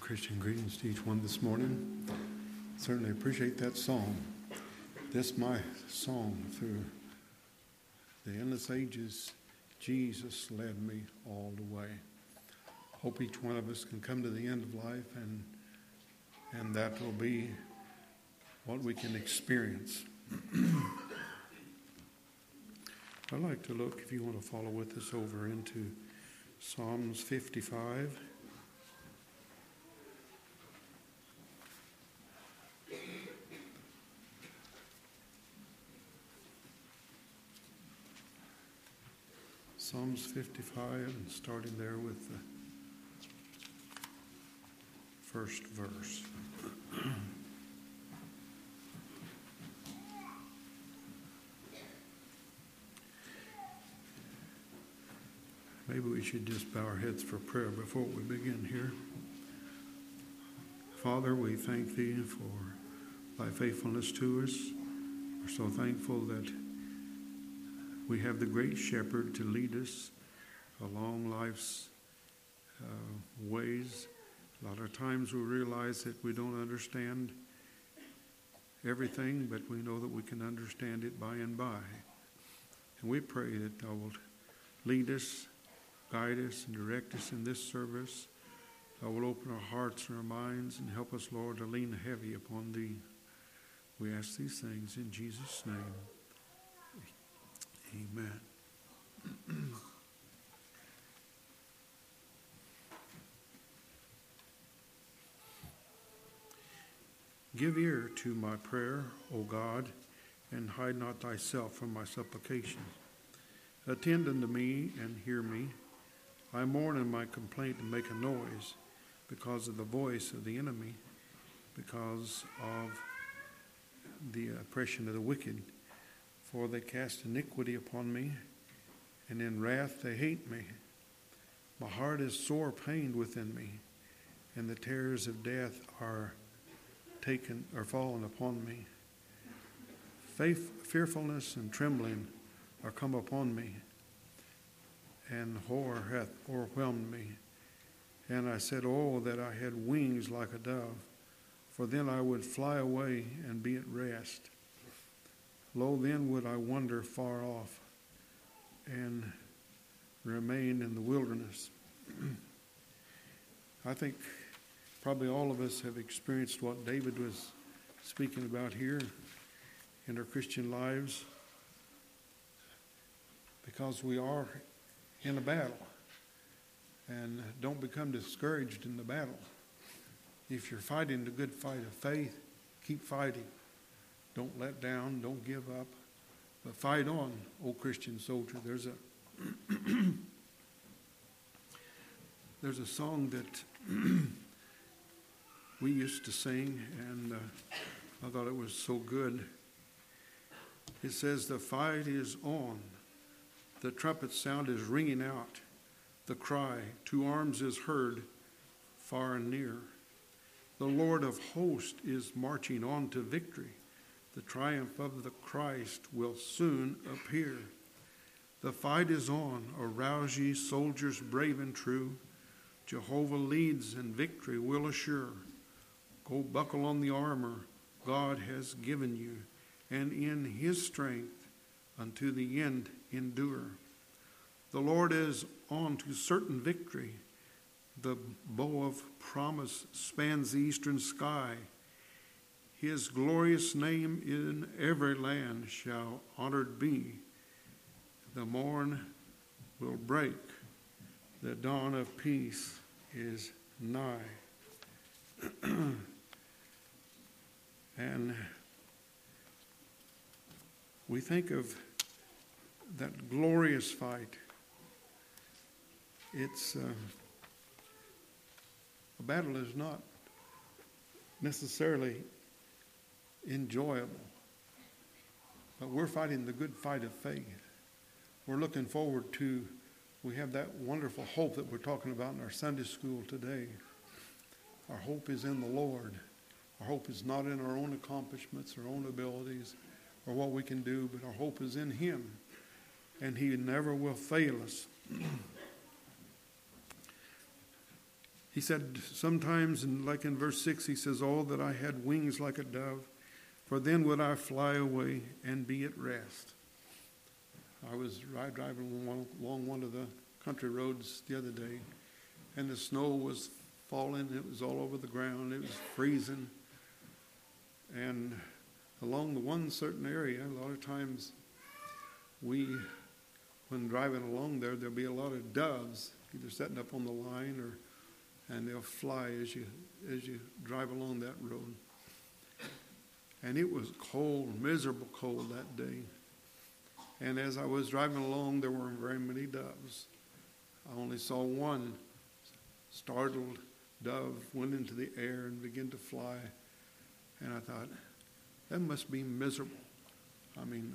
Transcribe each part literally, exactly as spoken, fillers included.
Christian greetings to each one this morning. Certainly appreciate that song. This my song through the endless ages. Jesus led me all the way. Hope each one of us can come to the end of life and and that will be what we can experience. I'd like to look, if you want to follow with us, over into Psalms fifty-five. Psalms fifty-five, and starting there with the first verse. Maybe we should just bow our heads for prayer before we begin here. Father, we thank Thee for Thy faithfulness to us. We're so thankful that we have the great shepherd to lead us along life's uh, ways. A lot of times we realize that we don't understand everything, but we know that we can understand it by and by. And we pray that Thou wilt lead us, guide us, and direct us in this service. Thou wilt open our hearts and our minds and help us, Lord, to lean heavy upon Thee. We ask these things in Jesus' name. Amen. Give ear to my prayer, O God, and hide not Thyself from my supplication. Attend unto me and hear me. I mourn in my complaint and make a noise because of the voice of the enemy, because of the oppression of the wicked. For they cast iniquity upon me, and in wrath they hate me. My heart is sore pained within me, and the terrors of death are taken are fallen upon me. Faith, fearfulness and trembling are come upon me, and horror hath overwhelmed me. And I said, Oh, that I had wings like a dove, for then I would fly away and be at rest. Lo, then would I wander far off and remain in the wilderness. I think probably all of us have experienced what David was speaking about here in our Christian lives, because we are in a battle. And don't become discouraged in the battle. If you're fighting the good fight of faith, keep fighting. Don't let down, don't give up, but fight on, O Christian soldier. There's a there's a song that we used to sing, and uh, I thought it was so good. It says, the fight is on, the trumpet sound is ringing out, the cry to arms is heard far and near. The Lord of hosts is marching on to victory. The triumph of the Christ will soon appear. The fight is on. Arouse ye, soldiers brave and true. Jehovah leads and victory will assure. Go buckle on the armor God has given you, and in his strength unto the end endure. The Lord is on to certain victory. The bow of promise spans the eastern sky. His glorious name in every land shall honored be. The morn will break. The dawn of peace is nigh. And we think of that glorious fight. It's uh, a battle is not necessarily enjoyable, but we're fighting the good fight of faith. We're looking forward to, we have that wonderful hope that we're talking about in our Sunday school today. Our hope is in the Lord. Our hope is not in our own accomplishments, our own abilities, or what we can do, but our hope is in him, and he never will fail us. He said sometimes, in, like in verse six, he says, "Oh, that I had wings like a dove, for then would I fly away and be at rest." I was driving along one of the country roads the other day, and the snow was falling. It was all over the ground. It was freezing. And along the one certain area, a lot of times we, when driving along there, there'll be a lot of doves either setting up on the line or and they'll fly as you as you drive along that road. And it was cold, miserable cold that day. And as I was driving along, there weren't very many doves. I only saw one startled dove went into the air and began to fly. And I thought, that must be miserable. I mean,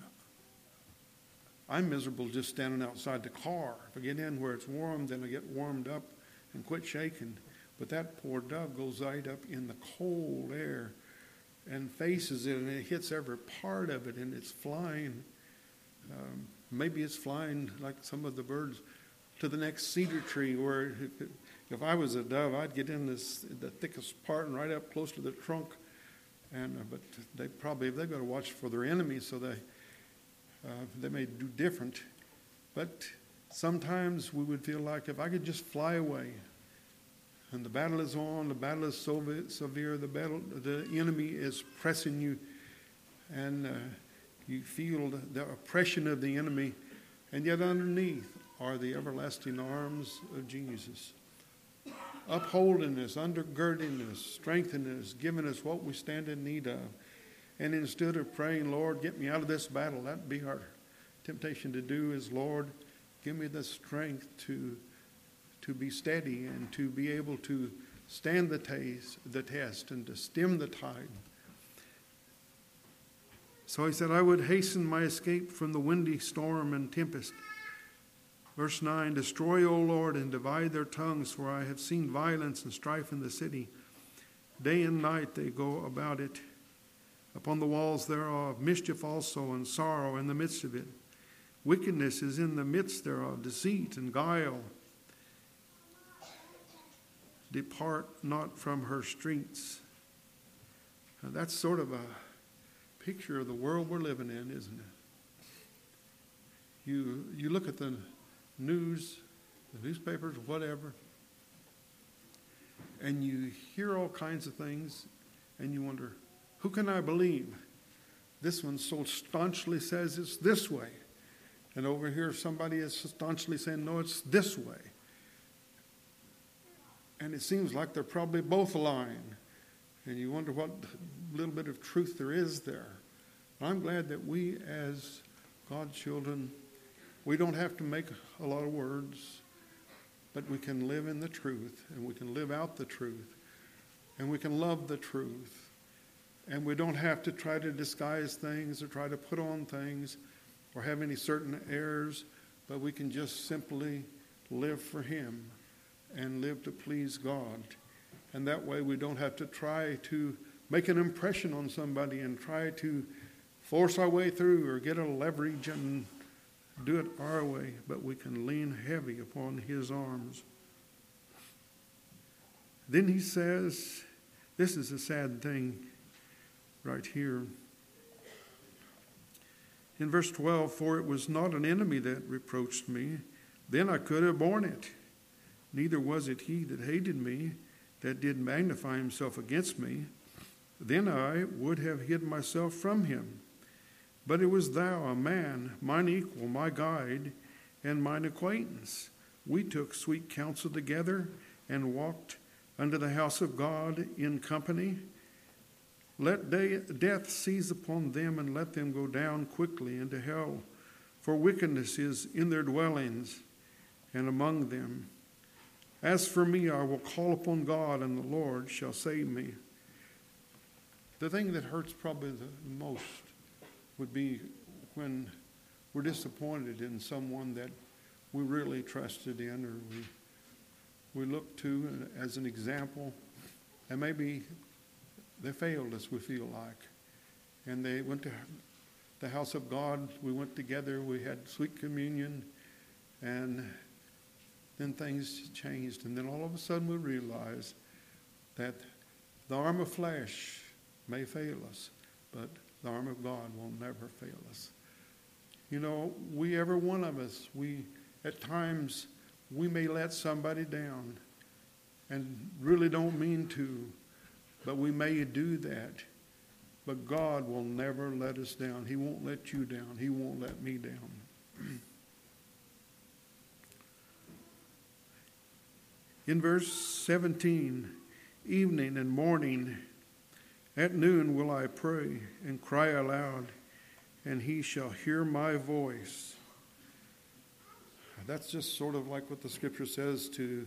I'm miserable just standing outside the car. If I get in where it's warm, then I get warmed up and quit shaking. But that poor dove goes right up in the cold air and faces it, and it hits every part of it, and it's flying. Um, maybe it's flying like some of the birds to the next cedar tree, where if I was a dove, I'd get in this the thickest part and right up close to the trunk. And uh, but they probably they've got to watch for their enemies, so they uh, they may do different. But sometimes we would feel like if I could just fly away. And the battle is on, the battle is so severe, the battle, the enemy is pressing you, and uh, you feel the, the oppression of the enemy, and yet underneath are the everlasting arms of Jesus, upholding us, undergirding us, strengthening us, giving us what we stand in need of. And instead of praying, "Lord, get me out of this battle," that'd be our temptation to do, is, "Lord, give me the strength to to be steady and to be able to stand the, taste, the test and to stem the tide." So he said, "I would hasten my escape from the windy storm and tempest." Verse nine, "Destroy, O Lord, and divide their tongues, for I have seen violence and strife in the city. Day and night they go about it. Upon the walls thereof, mischief also and sorrow in the midst of it. Wickedness is in the midst thereof, deceit and guile. Depart not from her streets." Now that's sort of a picture of the world we're living in, isn't it? You you look at the news, the newspapers, whatever, and you hear all kinds of things, and you wonder, who can I believe? This one so staunchly says it's this way, and over here somebody is staunchly saying, no, it's this way. And it seems like they're probably both lying. And you wonder what little bit of truth there is there. I'm glad that we as God's children, we don't have to make a lot of words, but we can live in the truth, and we can live out the truth, and we can love the truth. And we don't have to try to disguise things or try to put on things or have any certain airs, but we can just simply live for Him and live to please God. And that way we don't have to try to make an impression on somebody and try to force our way through or get a leverage and do it our way, but we can lean heavy upon His arms. Then he says, this is a sad thing right here. In verse twelve, "For it was not an enemy that reproached me, then I could have borne it. Neither was it he that hated me, that did magnify himself against me. Then I would have hid myself from him. But it was thou, a man, mine equal, my guide, and mine acquaintance. We took sweet counsel together, and walked unto the house of God in company. Let day, death seize upon them, and let them go down quickly into hell. For wickedness is in their dwellings, and among them. As for me, I will call upon God, and the Lord shall save me." The thing that hurts probably the most would be when we're disappointed in someone that we really trusted in, or we, we look to as an example, and maybe they failed us, we feel like. And they went to the house of God, we went together, we had sweet communion, and then things changed. And then all of a sudden we realized that the arm of flesh may fail us, but the arm of God will never fail us. You know, we, every one of us, we, at times, we may let somebody down and really don't mean to, but we may do that. But God will never let us down. He won't let you down. He won't let me down. In verse seventeen, evening and morning, at noon will I pray and cry aloud, and he shall hear my voice. That's just sort of like what the scripture says to,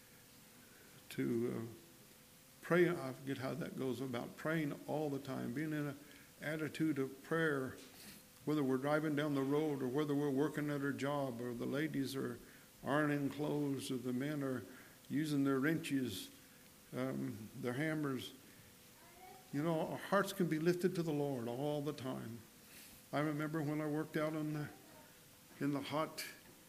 to uh, pray. I forget how that goes about praying all the time, being in an attitude of prayer, whether we're driving down the road or whether we're working at our job, or the ladies are ironing clothes, or the men are using their wrenches, um, their hammers. You know, our hearts can be lifted to the Lord all the time. I remember when I worked out on the, in the hot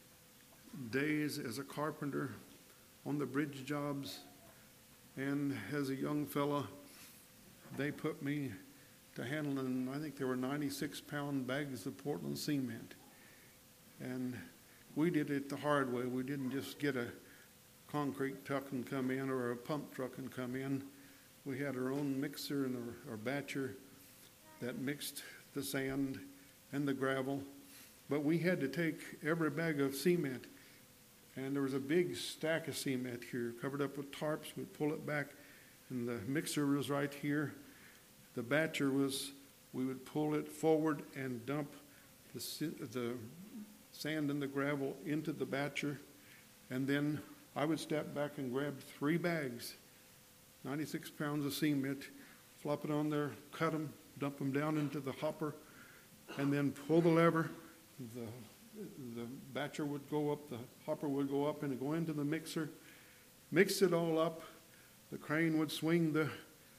days as a carpenter on the bridge jobs, and as a young fella, they put me to handling, I think there were ninety-six pound bags of Portland cement. And we did it the hard way. We didn't just get a concrete truck and come in, or a pump truck and come in. We had our own mixer and our, our batcher that mixed the sand and the gravel. But we had to take every bag of cement, and there was a big stack of cement here covered up with tarps. We'd pull it back, and the mixer was right here. The batcher was, we would pull it forward and dump the, the sand and the gravel into the batcher, and then I would step back and grab three bags, ninety-six pounds of cement, flop it on there, cut them, dump them down into the hopper, and then pull the lever. The, the batcher would go up, the hopper would go up, and go into the mixer, mix it all up. The crane would swing the,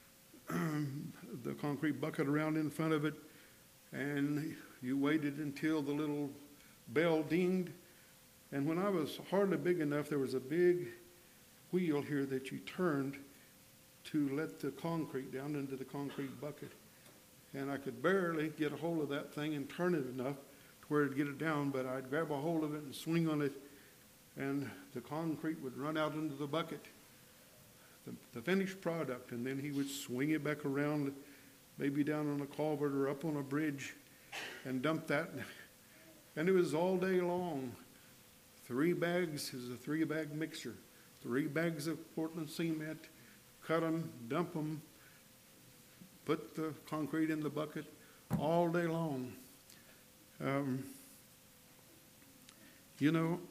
the concrete bucket around in front of it, and you waited until the little bell dinged. And when I was hardly big enough, there was a big wheel here that you turned to let the concrete down into the concrete bucket. And I could barely get a hold of that thing and turn it enough to where it'd get it down, but I'd grab a hold of it and swing on it, and the concrete would run out into the bucket, the, the finished product, and then he would swing it back around, maybe down on a culvert or up on a bridge, and dump that. And it was all day long. Three bags is a three-bag mixer. Three bags of Portland cement, cut them, dump them, put the concrete in the bucket all day long. Um, you know,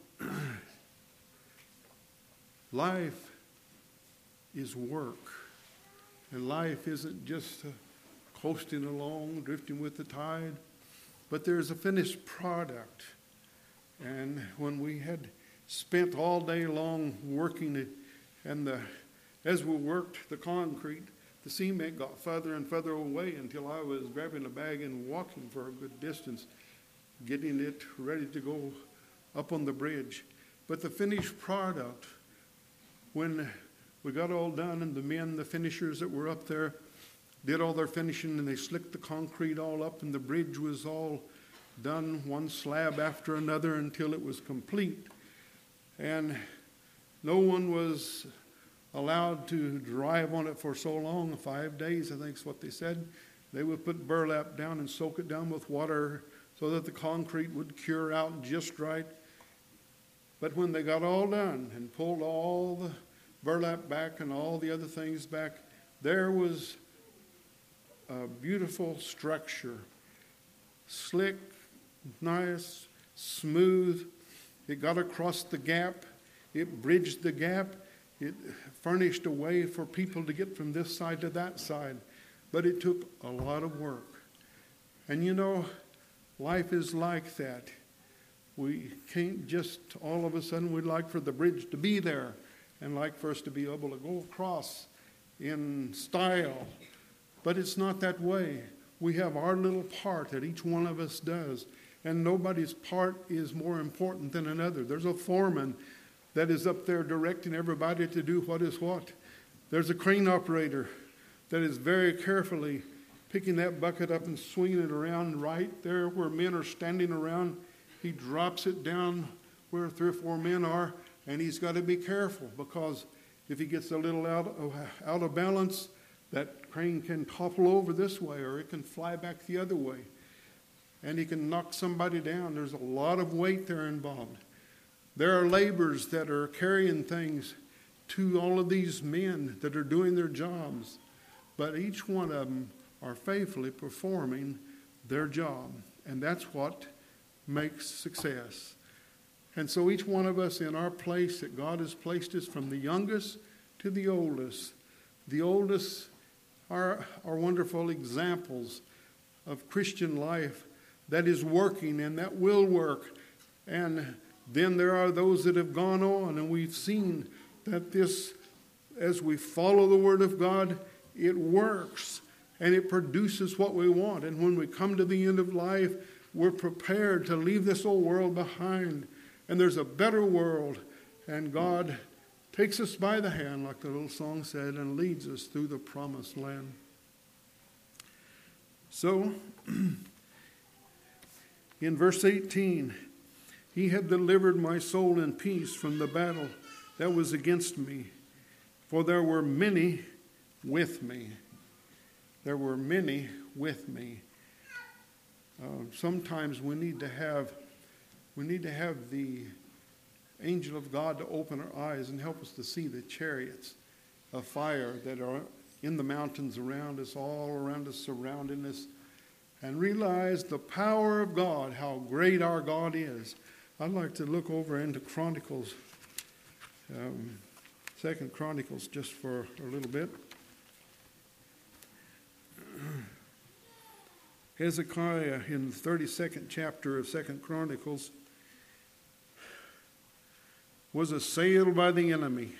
life is work. And life isn't just uh, coasting along, drifting with the tide, but there's a finished product. And when we had spent all day long working it, and the, as we worked the concrete, the cement got further and further away until I was grabbing a bag and walking for a good distance, getting it ready to go up on the bridge. But the finished product, when we got all done, and the men, the finishers that were up there, did all their finishing, and they slicked the concrete all up, and the bridge was all done, one slab after another, until it was complete. And no one was allowed to drive on it for so long, five days I think is what they said. They would put burlap down and soak it down with water so that the concrete would cure out just right. But when they got all done and pulled all the burlap back and all the other things back, there was a beautiful structure, slick, nice, smooth. It got across the gap. It bridged the gap. It furnished a way for people to get from this side to that side. But it took a lot of work. And you know, life is like that. We can't just all of a sudden, we'd like for the bridge to be there and like for us to be able to go across in style. But it's not that way. We have our little part that each one of us does. And nobody's part is more important than another. There's a foreman that is up there directing everybody to do what is what. There's a crane operator that is very carefully picking that bucket up and swinging it around right there where men are standing around. He drops it down where three or four men are, and he's got to be careful, because if he gets a little out of, out of balance, that crane can topple over this way, or it can fly back the other way, and he can knock somebody down. There's a lot of weight there involved. There are laborers that are carrying things to all of these men that are doing their jobs, but each one of them are faithfully performing their job, and that's what makes success. And so each one of us in our place that God has placed us, from the youngest to the oldest, the oldest are, are wonderful examples of Christian life that is working and that will work. And then there are those that have gone on, and we've seen that this, as we follow the Word of God, it works and it produces what we want. And when we come to the end of life, we're prepared to leave this old world behind. And there's a better world, and God takes us by the hand, like the little song said, and leads us through the promised land. So, in verse eighteen, he had delivered my soul in peace from the battle that was against me, for there were many with me. There were many with me. Uh, sometimes we need to have We need to have the angel of God to open our eyes and help us to see the chariots of fire that are in the mountains around us, all around us, surrounding us, and realize the power of God, how great our God is. I'd like to look over into Chronicles, um, Second Chronicles, just for a little bit. Hezekiah, in the thirty-second chapter of Second Chronicles, was assailed by the enemy.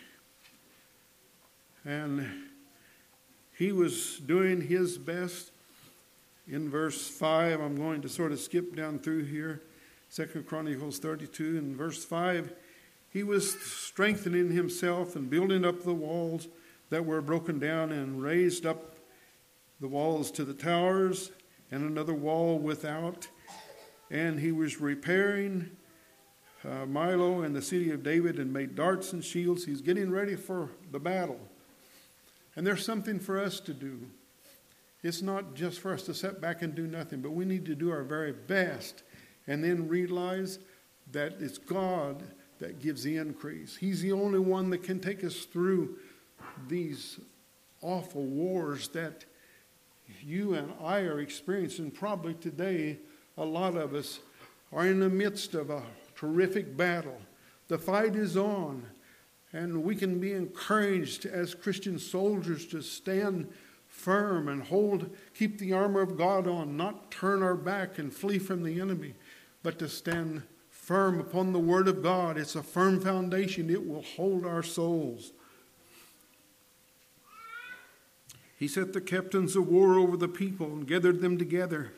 And he was doing his best. In verse five, I'm going to sort of skip down through here. Second Chronicles thirty-two, in verse five, he was strengthening himself and building up the walls that were broken down, and raised up the walls to the towers and another wall without. And he was repairing uh, Milo and the city of David, and made darts and shields. He's getting ready for the battle. And there's something for us to do. It's not just for us to sit back and do nothing, but we need to do our very best, and then realize that it's God that gives the increase. He's the only one that can take us through these awful wars that you and I are experiencing. Probably today, a lot of us are in the midst of a terrific battle. The fight is on, and we can be encouraged as Christian soldiers to stand firm and hold, keep the armor of God on, not turn our back and flee from the enemy, but to stand firm upon the Word of God. It's a firm foundation. It will hold our souls. He set the captains of war over the people and gathered them together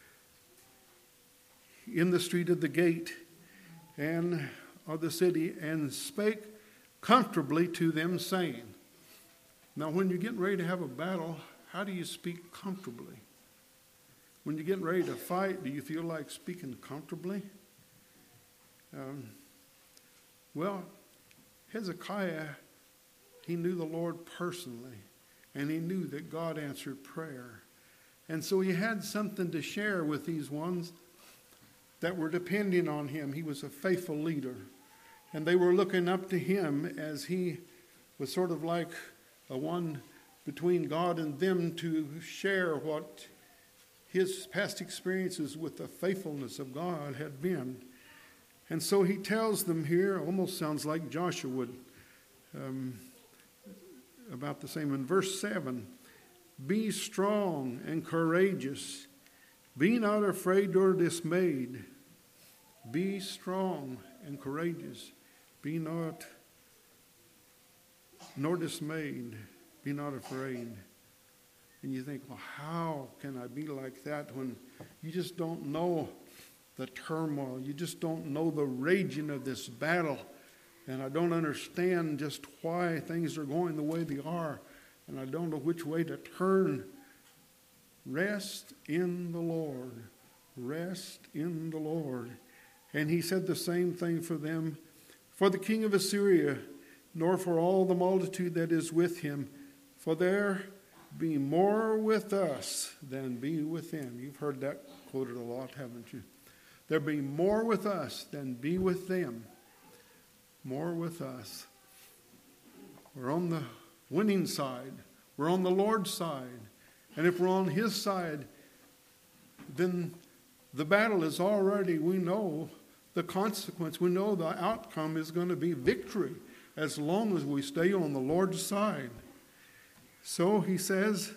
in the street of the gate and of the city, and spake comfortably to them, saying. Now, when you're getting ready to have a battle, how do you speak comfortably? When you're getting ready to fight, do you feel like speaking comfortably? Um, well, Hezekiah, he knew the Lord personally, and he knew that God answered prayer. And so he had something to share with these ones that were depending on him. He was a faithful leader, and they were looking up to him as he was sort of like a one between God and them to share what his past experiences with the faithfulness of God had been. And so he tells them here, almost sounds like Joshua would, um, about the same. In verse seven, be strong and courageous. Be not afraid or dismayed. Be strong and courageous. Be not nor dismayed. Be not afraid. And you think, well, how can I be like that when you just don't know the turmoil? You just don't know the raging of this battle and I don't understand just why things are going the way they are, and I don't know which way to turn. Rest in the Lord. Rest in the Lord. And he said the same thing for them. For the king of Assyria, nor for all the multitude that is with him, for there be more with us than be with them. You've heard that quoted a lot, haven't you? There be more with us than be with them. More with us. We're on the winning side. We're on the Lord's side. And if we're on his side, then the battle is already, we know the consequence. We know the outcome is going to be victory as long as we stay on the Lord's side. So he says,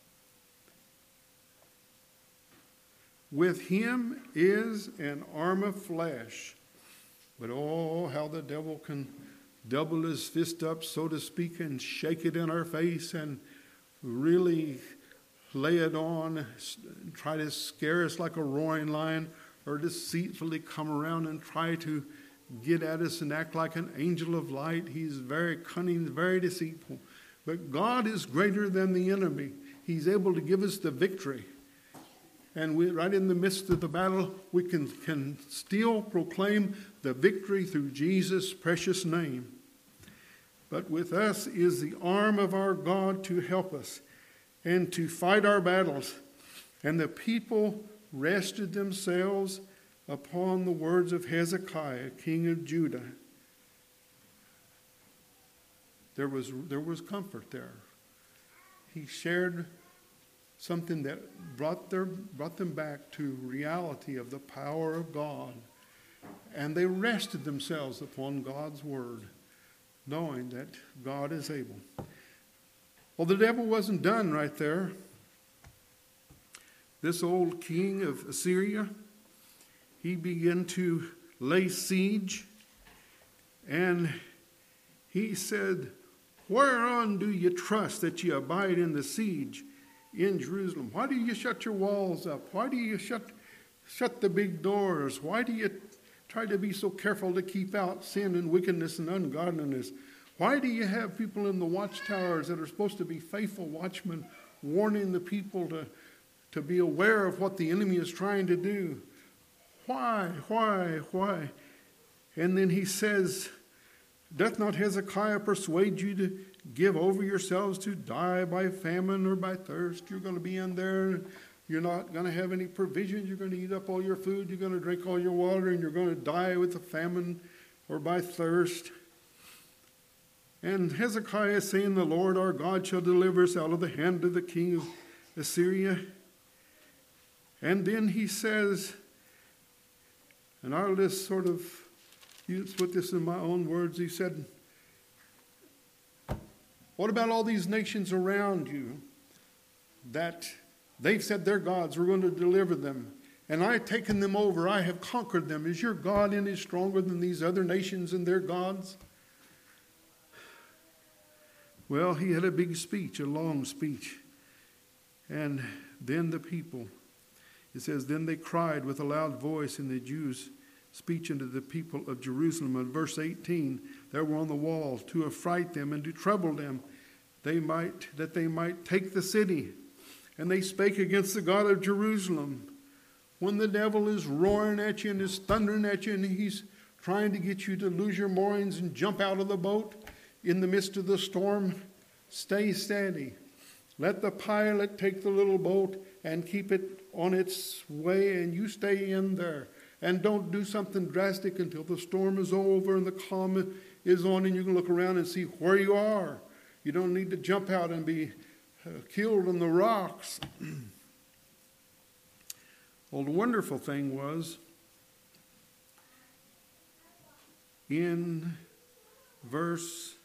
with him is an arm of flesh. But oh, how the devil can double his fist up, so to speak, and shake it in our face and really lay it on, try to scare us like a roaring lion, or deceitfully come around and try to get at us and act like an angel of light. He's very cunning, very deceitful. But God is greater than the enemy. He's able to give us the victory. And we, right in the midst of the battle, we can, can still proclaim the victory through Jesus' precious name. But with us is the arm of our God to help us and to fight our battles. And the people rested themselves upon the words of Hezekiah, king of Judah. There was, there was comfort there. He shared something that brought, their, brought them back to reality of the power of God. And they rested themselves upon God's word, knowing that God is able. Well, the devil wasn't done right there. This old king of Assyria, he began to lay siege, and he said, whereon do you trust that you abide in the siege in Jerusalem? Why do you shut your walls up? Why do you shut, shut the big doors? Why do you try to be so careful to keep out sin and wickedness and ungodliness? Why do you have people in the watchtowers that are supposed to be faithful watchmen warning the people to, to be aware of what the enemy is trying to do? Why, why, why? And then he says, doth not Hezekiah persuade you to give over yourselves to die by famine or by thirst? You're going to be in there. You're not going to have any provisions. You're going to eat up all your food. You're going to drink all your water, and you're going to die with a famine or by thirst. And Hezekiah saying, the Lord our God shall deliver us out of the hand of the king of Assyria. And then he says, and I'll just sort of use, put this in my own words. He said, what about all these nations around you that they've said their gods were going to deliver them, and I've taken them over, I have conquered them. Is your God any stronger than these other nations and their gods? Well, he had a big speech, a long speech. And then the people, it says, then they cried with a loud voice in the Jews' speech unto the people of Jerusalem. In verse eighteen, there were on the wall to affright them and to trouble them, they might that they might take the city. And they spake against the God of Jerusalem. When the devil is roaring at you and is thundering at you and he's trying to get you to lose your moorings and jump out of the boat in the midst of the storm, stay steady. Let the pilot take the little boat and keep it on its way, and you stay in there. And don't do something drastic until the storm is over and the calm is on, and you can look around and see where you are. You don't need to jump out and be uh, killed on the rocks. Well, the wonderful thing was, in verse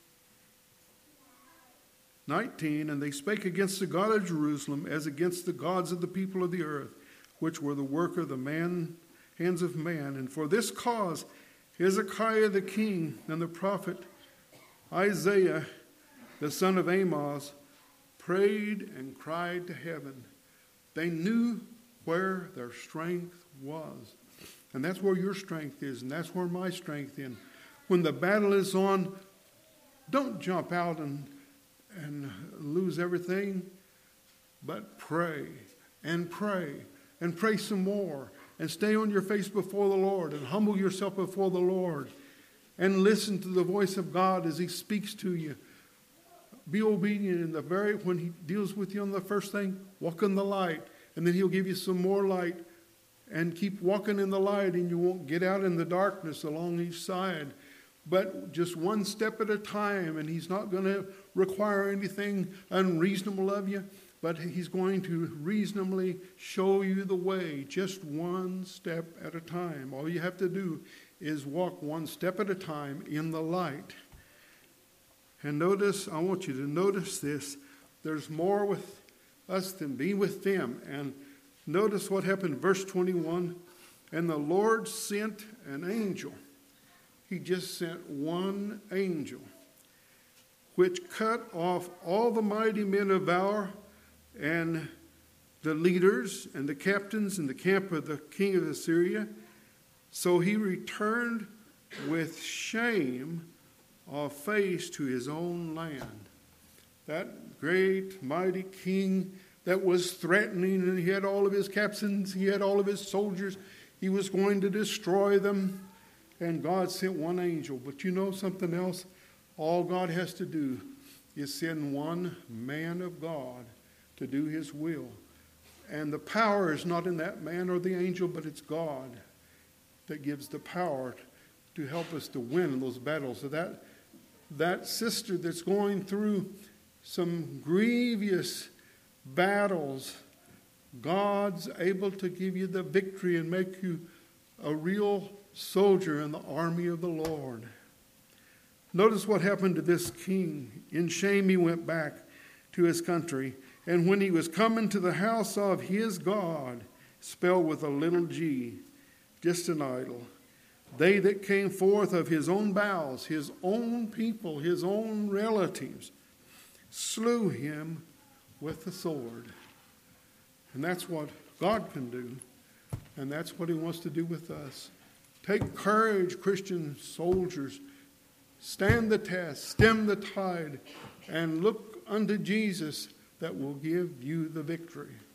nineteen, and they spake against the God of Jerusalem as against the gods of the people of the earth, which were the work of the man, hands of man. And for this cause Hezekiah the king and the prophet Isaiah the son of Amoz prayed and cried to heaven. They knew where their strength was. And that's where your strength is, and that's where my strength is. when the battle is on, don't jump out and, and lose everything, but pray and pray and pray some more and stay on your face before the Lord and humble yourself before the Lord and listen to the voice of God as he speaks to you. Be obedient in the very, when he deals with you on the first thing, walk in the light, and then he'll give you some more light, and keep walking in the light, and you won't get out in the darkness along each side. But just one step at a time, and he's not going to require anything unreasonable of you, but he's going to reasonably show you the way, just one step at a time. All you have to do is walk one step at a time in the light. And notice, I want you to notice this, there's more with us than be with them. And notice what happened in verse twenty-one. And the Lord sent an angel. He just sent one angel, which cut off all the mighty men of valor and the leaders and the captains in the camp of the king of Assyria. So he returned with shame of face to his own land. That great, mighty king that was threatening, and he had all of his captains, he had all of his soldiers, he was going to destroy them, and God sent one angel. But you know something else? All God has to do is send one man of God to do his will. And the power is not in that man or the angel, but it's God that gives the power to help us to win in those battles. So that that sister that's going through some grievous battles, God's able to give you the victory and make you a real soldier in the army of the Lord. Notice what happened to this king. In shame he went back to his country. And when he was coming to the house of his God, spelled with a little g, just an idol, they that came forth of his own bowels, his own people, his own relatives, slew him with the sword. And that's what God can do. And that's what he wants to do with us. Take courage, Christian soldiers. Stand the test, stem the tide, and look unto Jesus that will give you the victory.